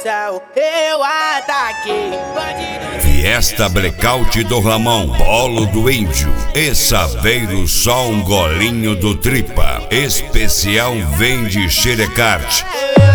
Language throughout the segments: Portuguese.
coração eu ataquei. Fiesta Blackout do Ramon, Polo do Índio e Saveiro, só um golinho do Tripa. Especial vem de Xerecarte.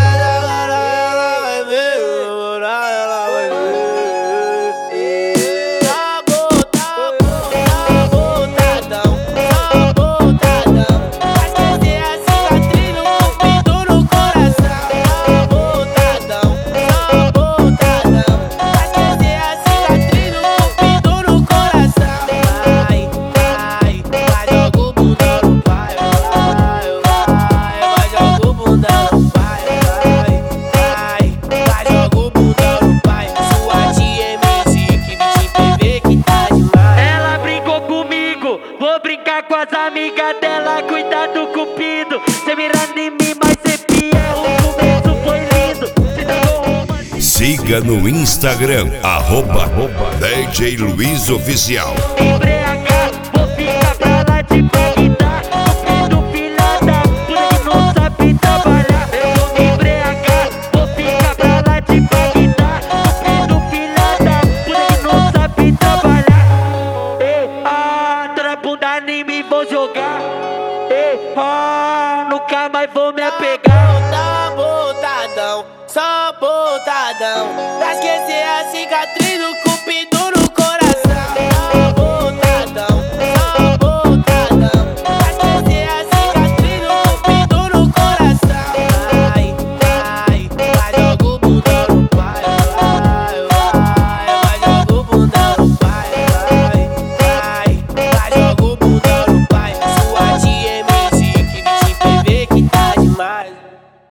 Vou brincar com as amigas dela, cuidado cupido. Cê mira em mim, mas cê fiel. O começo foi lindo. Siga no Instagram, @DJ Luiz Oficial. Embriagar, vou ficar pra lá de Bagdá. Cupido, filha da puta que não sabe trabalhar. Eu vou me embriagar, vou ficar pra lá de Bagdá. Cupido, filha da puta que não sabe trabalhar. Bunda nem me vou jogar, nunca mais vou me apegar. Tá botadão, só botadão, pra esquecer a cicatriz.